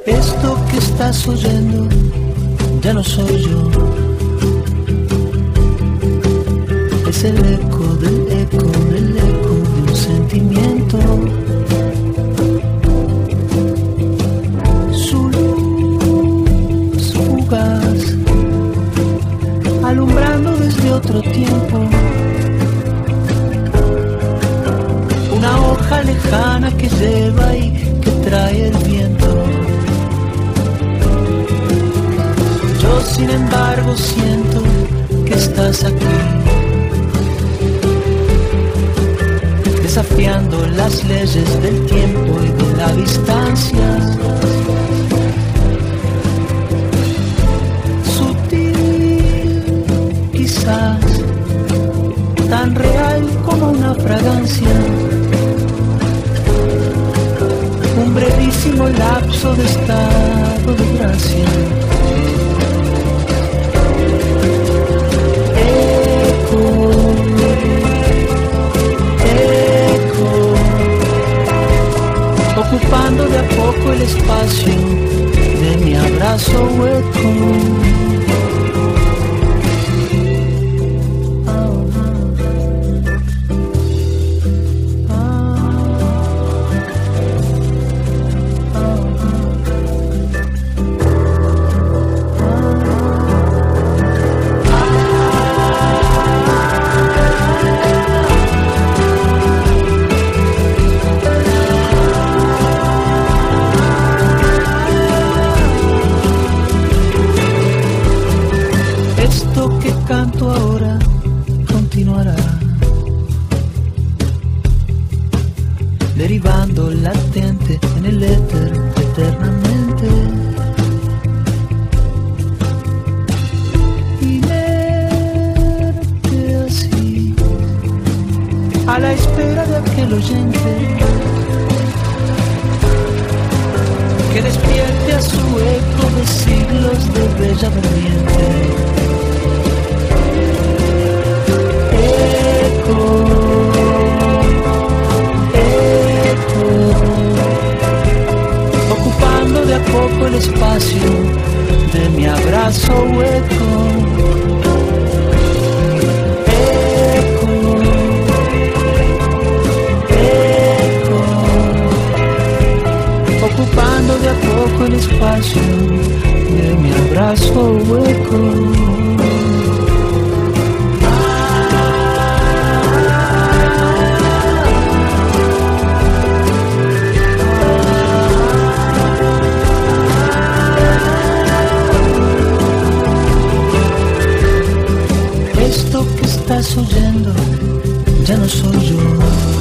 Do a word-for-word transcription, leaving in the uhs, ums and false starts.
Esto que estás oyendo ya no soy yo. Es el eco del eco del eco de un sentimiento. Su luz fugaz, alumbrando desde otro tiempo. Una hoja lejana que lleva y que trae el viento. Yo sin embargo siento que estás aquí, desafiando las leyes del tiempo y de la distancia. Sutil, quizás, tan real como una fragancia. Un brevísimo lapso de estado de gracia. Ocupando de a poco el espacio de mi abrazo hueco. Esto que canto ahora continuará, derivando latente en el éter eternamente. Inerte así, a la espera de aquel oyente que despierte a su eco de siglos de bella durmiente. Ocupando de a poco el espacio de mi abrazo hueco. Eco, eco, ocupando de a poco el espacio de mi abrazo hueco. Esto que estás oyendo ya no soy yo.